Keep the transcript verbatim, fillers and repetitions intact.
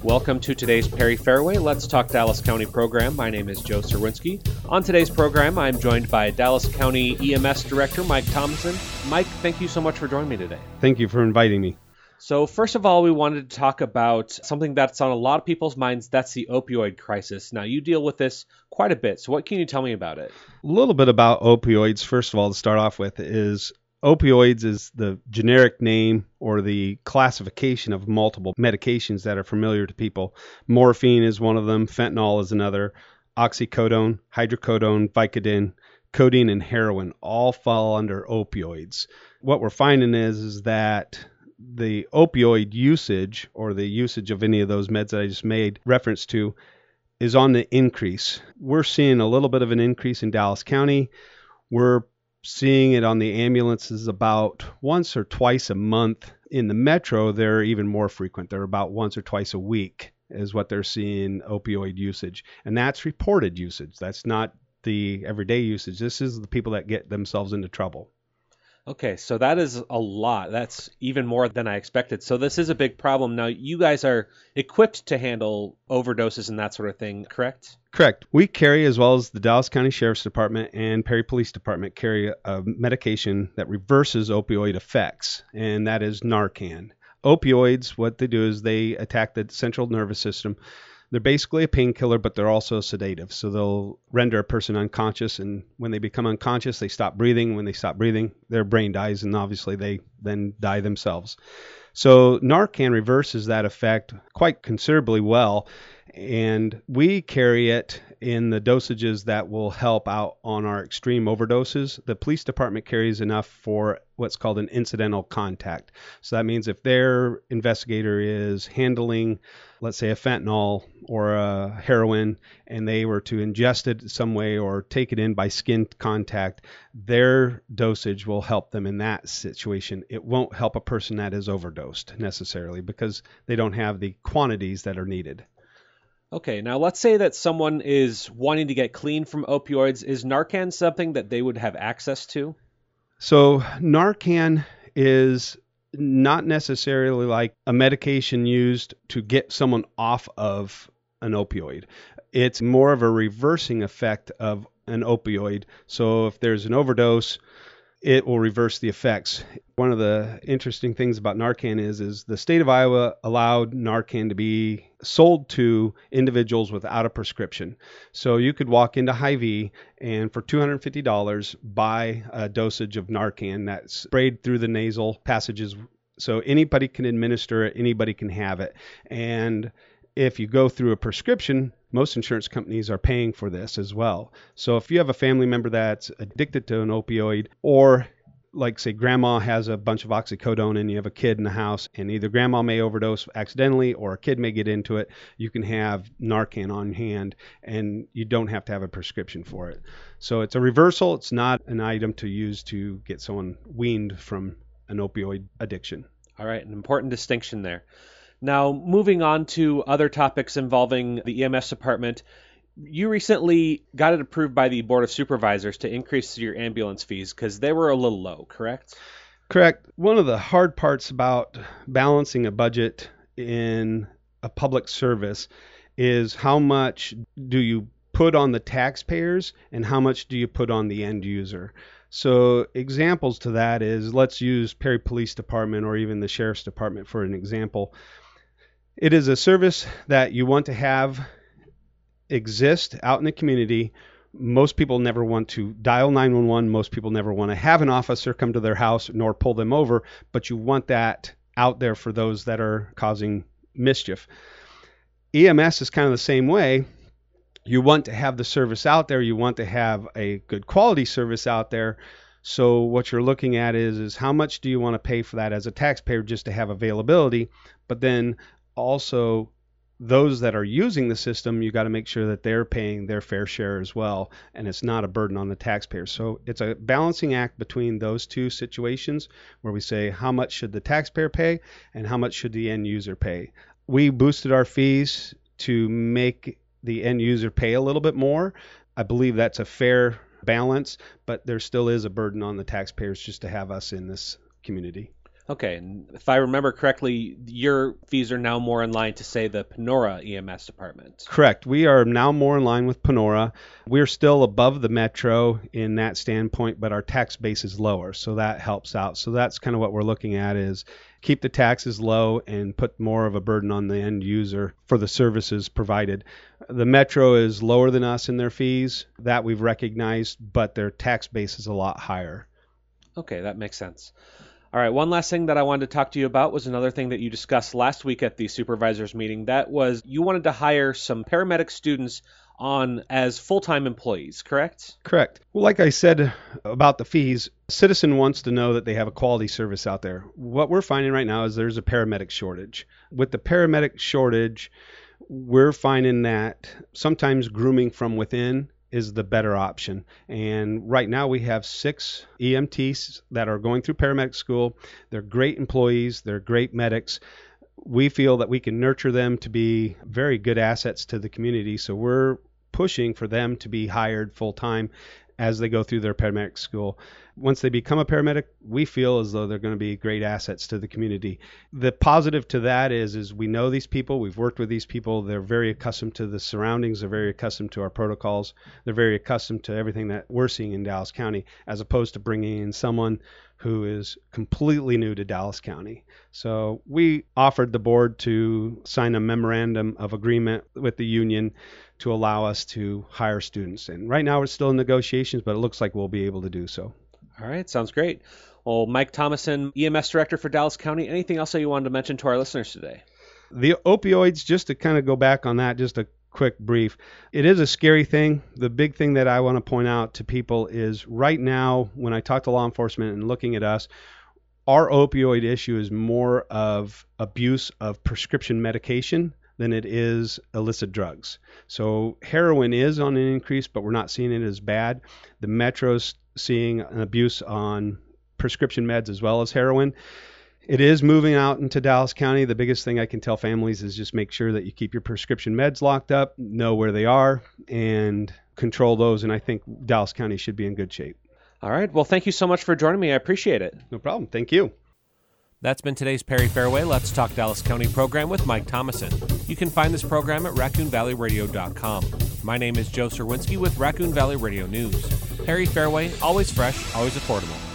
Welcome to today's Perry Fairway Let's Talk Dallas County program. My name is Joe Serwinski. On today's program, I'm joined by Dallas County E M S Director Mike Thompson. Mike, thank you so much for joining me today. Thank you for inviting me. So first of all, we wanted to talk about something that's on a lot of people's minds. That's the opioid crisis. Now, you deal with this quite a bit. So what can you tell me about it? A little bit about opioids, first of all, to start off with, is opioids is the generic name or the classification of multiple medications that are familiar to people. Morphine is one of them. Fentanyl is another. Oxycodone, hydrocodone, Vicodin, codeine, and heroin all fall under opioids. What we're finding is, is that the opioid usage, or the usage of any of those meds that I just made reference to, is on the increase. We're seeing a little bit of an increase in Dallas County. We're seeing it on the ambulances about once or twice a month. In the metro, they're even more frequent. They're about once or twice a week is what they're seeing opioid usage. And that's reported usage. That's not the everyday usage. This is the people that get themselves into trouble. Okay, so that is a lot. That's even more than I expected. So this is a big problem. Now, you guys are equipped to handle overdoses and that sort of thing, correct? Correct. We carry, as well as the Dallas County Sheriff's Department and Perry Police Department, carry a medication that reverses opioid effects, and that is Narcan. Opioids, what they do is they attack the central nervous system. They're basically a painkiller, but they're also sedative. So they'll render a person unconscious, and when they become unconscious, they stop breathing. When they stop breathing, their brain dies, and obviously they then die themselves. So Narcan reverses that effect quite considerably well, and we carry it in the dosages that will help out on our extreme overdoses. The police department carries enough for what's called an incidental contact. So that means if their investigator is handling, let's say, a fentanyl or a heroin, and they were to ingest it some way or take it in by skin contact, their dosage will help them in that situation. It won't help a person that is overdosed necessarily because they don't have the quantities that are needed. Okay, now let's say that someone is wanting to get clean from opioids. Is Narcan something that they would have access to? So Narcan is not necessarily like a medication used to get someone off of an opioid. It's more of a reversing effect of an opioid. So if there's an overdose, it will reverse the effects. One of the interesting things about Narcan is, is the state of Iowa allowed Narcan to be sold to individuals without a prescription. So you could walk into Hy-Vee and for two hundred fifty dollars buy a dosage of Narcan that's sprayed through the nasal passages. So anybody can administer it, anybody can have it. And if you go through a prescription, most insurance companies are paying for this as well. So if you have a family member that's addicted to an opioid, or like say grandma has a bunch of oxycodone and you have a kid in the house and either grandma may overdose accidentally or a kid may get into it, you can have Narcan on hand and you don't have to have a prescription for it. So it's a reversal. It's not an item to use to get someone weaned from an opioid addiction. All right, an important distinction there. Now, moving on to other topics involving the E M S department, you recently got it approved by the Board of Supervisors to increase your ambulance fees because they were a little low, correct? Correct. One of the hard parts about balancing a budget in a public service is how much do you put on the taxpayers and how much do you put on the end user. So examples to that is, let's use Perry Police Department or even the Sheriff's Department for an example. It is a service that you want to have exist out in the community. Most people never want to dial nine one one. Most people never want to have an officer come to their house nor pull them over, but you want that out there for those that are causing mischief. E M S is kind of the same way. You want to have the service out there. You want to have a good quality service out there. So what you're looking at is, is how much do you want to pay for that as a taxpayer just to have availability? But then also those that are using the system, you got to make sure that they're paying their fair share as well, and it's not a burden on the taxpayer. So it's a balancing act between those two situations where we say how much should the taxpayer pay and how much should the end user pay. We boosted our fees to make the end user pay a little bit more. I believe that's a fair balance, but there still is a burden on the taxpayers just to have us in this community. Okay, and if I remember correctly, your fees are now more in line to, say, the Panora E M S department. Correct. We are now more in line with Panora. We're still above the Metro in that standpoint, but our tax base is lower, so that helps out. So that's kind of what we're looking at, is keep the taxes low and put more of a burden on the end user for the services provided. The Metro is lower than us in their fees. That we've recognized, but their tax base is a lot higher. Okay, that makes sense. All right, one last thing that I wanted to talk to you about was another thing that you discussed last week at the supervisors meeting. That was you wanted to hire some paramedic students on as full-time employees, correct? Correct. Well, like I said about the fees, Citizen wants to know that they have a quality service out there. What we're finding right now is there's a paramedic shortage. With the paramedic shortage, we're finding that sometimes grooming from within is the better option. And right now we have six E M Ts that are going through paramedic school. They're great employees. They're great medics. We feel that we can nurture them to be very good assets to the community. So we're pushing for them to be hired full time as they go through their paramedic school. Once they become a paramedic, we feel as though they're going to be great assets to the community. The positive to that is, is we know these people, we've worked with these people, they're very accustomed to the surroundings, they're very accustomed to our protocols, they're very accustomed to everything that we're seeing in Dallas County, as opposed to bringing in someone who is completely new to Dallas County. So we offered the board to sign a memorandum of agreement with the union to allow us to hire students. And right now we're still in negotiations, but it looks like we'll be able to do so. All right, sounds great. Well, Mike Thomason, E M S Director for Dallas County, anything else that you wanted to mention to our listeners today? The opioids, just to kind of go back on that, just a quick brief. It is a scary thing. The big thing that I want to point out to people is right now, when I talk to law enforcement and looking at us, our opioid issue is more of abuse of prescription medication than it is illicit drugs. So heroin is on an increase, but we're not seeing it as bad. The Metro's seeing an abuse on prescription meds as well as heroin. It is moving out into Dallas County. The biggest thing I can tell families is just make sure that you keep your prescription meds locked up, know where they are, and control those. And I think Dallas County should be in good shape. All right. Well, thank you so much for joining me. I appreciate it. No problem. Thank you. That's been today's Perry Fairway Let's Talk Dallas County program with Mike Thomason. You can find this program at raccoon valley radio dot com. My name is Joe Serwinski with Raccoon Valley Radio News. Perry Fairway, always fresh, always affordable.